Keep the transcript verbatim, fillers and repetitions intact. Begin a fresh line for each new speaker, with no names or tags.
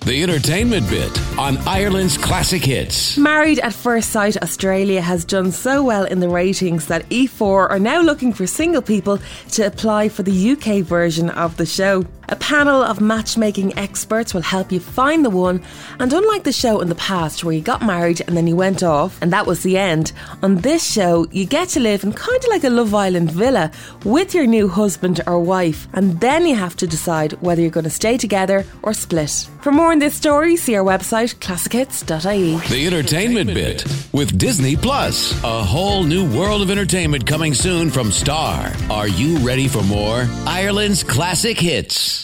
The Entertainment Bit on Ireland's Classic Hits.
Married at First Sight Australia has done so well in the ratings that E four are now looking for single people to apply for the U K version of the show. A panel of matchmaking experts will help you find the one, and unlike the show in the past where you got married and then you went off and that was the end, on this show you get to live in kind of like a Love Island villa with your new husband or wife, and then you have to decide whether you're going to stay together or split. For more on this story, see our website classic hits dot I E.
The Entertainment Bit with Disney Plus. A whole new world of entertainment coming soon from Star. Are you ready for more? Ireland's Classic Hits.